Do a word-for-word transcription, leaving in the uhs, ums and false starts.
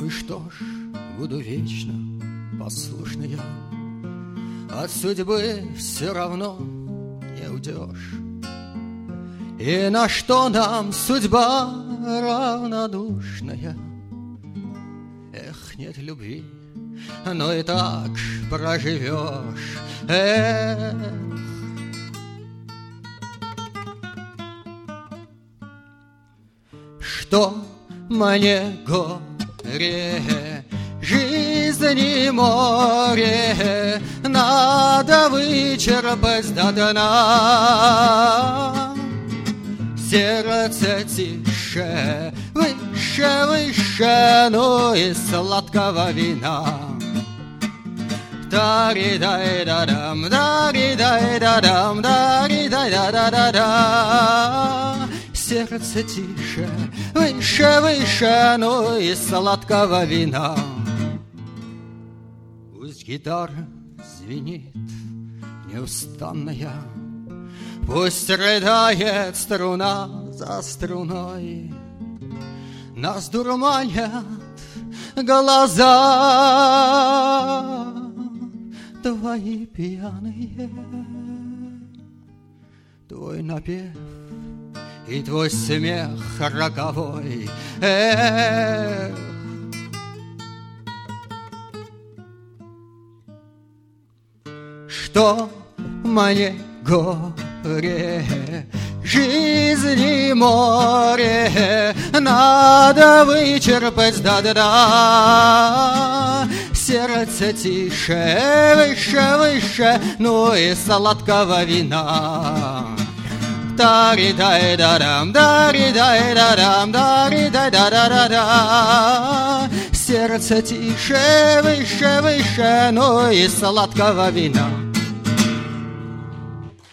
Ну и что ж, буду вечно послушна я, от судьбы все равно не уйдешь. И на что нам судьба равнодушная? Эх, нет любви, но и так проживешь. Эх. Что мне горе, жизни море, надо вычерпать до дна. Сердце тише, выше, выше, ну и сладкого вина. Дари-дай-да-дам, дари-дай-да-дам, дари-дай-да-да-да-да. Сердце тише, выше, выше, ну и сладкого вина. Пусть гитара звенит неустанная, пусть рыдает струна за струной, нас дурманят глаза твои пьяные, твой напев и твой смех роковой. Эх. Что мне горе, жизни море, надо вычерпать до дна. Сердце тише, выше, выше, ну и сладкого вина. Дари-дай-да-дам, дари-дай-да-дам, дари-дай-да-да-да-да. Сердце тише, выше, выше, ну и сладкого вина.